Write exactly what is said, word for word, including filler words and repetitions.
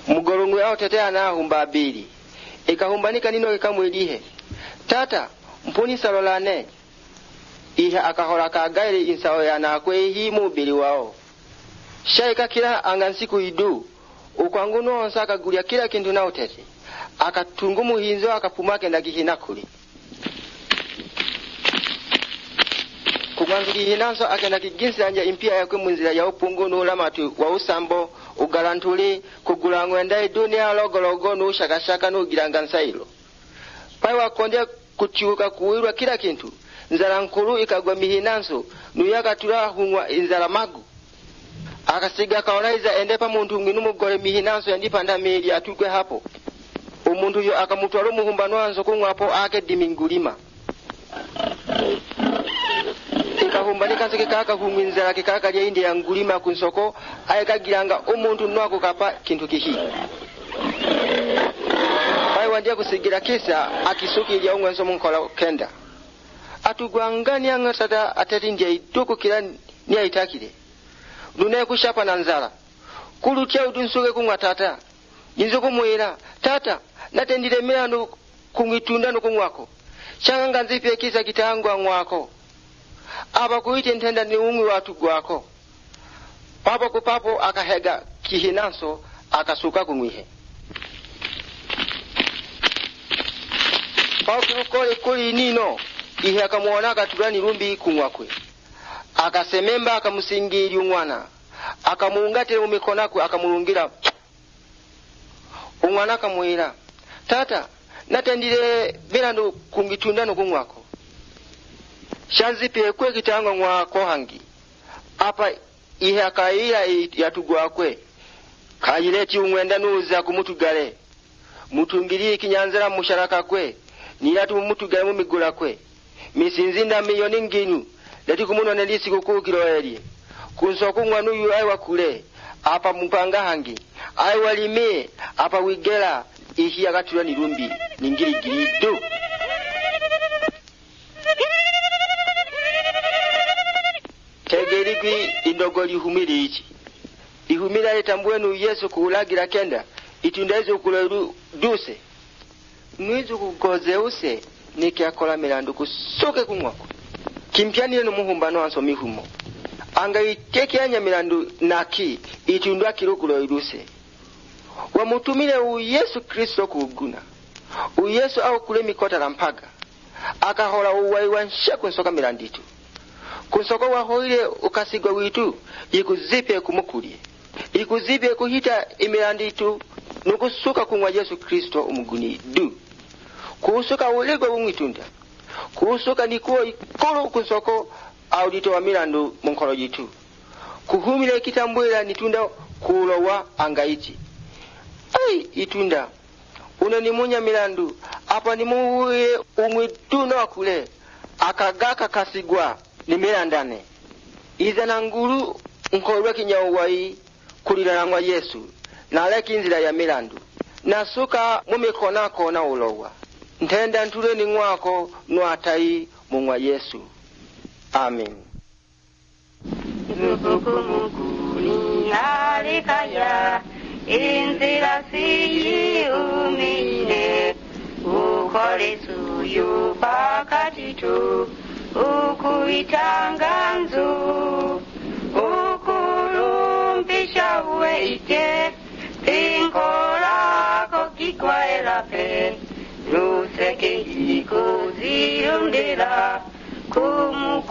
mugorungu yao tetea na humba abili ikahumbanika nino ikamwilihe tata mpuni salolane ihe akahora kagaire insao yana kwe hi mubili wao shaika kila angansiku idu ukwanguno onsaka gulia kila kintu na utete akatungumu hinzo akapumake ndagihinakuli kugwanzuri hinanso akenda kiginsi anja impia yakwe munzira ya upunguno lamatu wa usambo ugalantuli kugulangwe ndai dunia logologo no shakashaka no girangansailo pai wakonde kuchiuka kuwirwa kila kintu nzala nkulu ikagwa mihinanso nuyaka tula hunwa inzala magu akasiga kaolaiza endepa muntu nginu mugole mihinanso yandipanda meli atukwe hapo umuntu yo akamutwalo muhumbano anzo kungwapo ake dimingulima ikahumbanika nzike kaka humwinzala kikaka lya indi ya ngulima kunsoko ayekagiranga umuntu nwako kapa kintu kihi pai wandia kusigira kisa akisuki lya ungwenso munkola kenda atugwangani angatata atati ndia ituku kila ni aitakile dunaye kushapa na nzala kulutia udunsuke kumwa tata inzo kumwira tata natendile milano kumwitunda no kumwako changa nzipe kisa kitangwa mwako aba kuite ntenda ni umwi watu gwako papa kupapo akahega kihinanso akasuka kumwihe papa kule kuli nino ihe akamuona akatulani rumbi kumwakwe akasememba akamusingiri umwana akamuungatira mu mikonako akamulungira umwana akamwira tata natendile bilando kungitunda no kumwako shanzipe kwe kitangwa mwako hangi apa ihe akaira yatugwakwe kayileti umwenda nuza kumutugale mutungiri kinyanzira musharaka kwe niratu mutugale mu migula kwe misinzinda milioni nginu leti kumuno nelisi kukukiro eli kunsoko ngwanu yu ai wakule apa mpanga hangi ai walime apa wigela ihi akatulwa ni rumbi ningiri girido tegeriki indogoli humiri ichi ihumira etambwenu Yesu kuulagira kenda itundezo kuleru duse mwizu kugozeuse nikiakola milandu kusoke kumwako kimpianire no muhumbano anso mihumo anga iteke anya milandu naki itundwa kirukulo iduse wa mutumile u Yesu Kristo kuguna u Yesu au kule mikota lampaga akahola uwai wansha kunsoka milanditu kunsoko wa hoile ukasigwa witu ikuzipe kumukulie ikuzipe kuhita imilanditu nukusuka kumwa Yesu Kristo umuguni du kusuka ulegwa umwitunda kusuka nikuo ikolo kunsoko audito wa milandu munkolo jitu kuhumile kitambwela nitunda kulowa angaiti ai itunda unanimunya milandu apa nimuwe umwituna wakule akagaka kasigwa ni milandane iza na nguru nkolwe kinyawai kulila ngwa Yesu na leki nzira ya milandu nasuka mumikona kona ulowa ntenda ntule ni ngwako nwatai mungwa Yesu amen. Zukukumukuni alikaya inzira siyi umine ukole suyu pakatitu ukuitanga nzu ukulumpisha uweite tinkolako kikwaelape luseke ikuzirundela kumu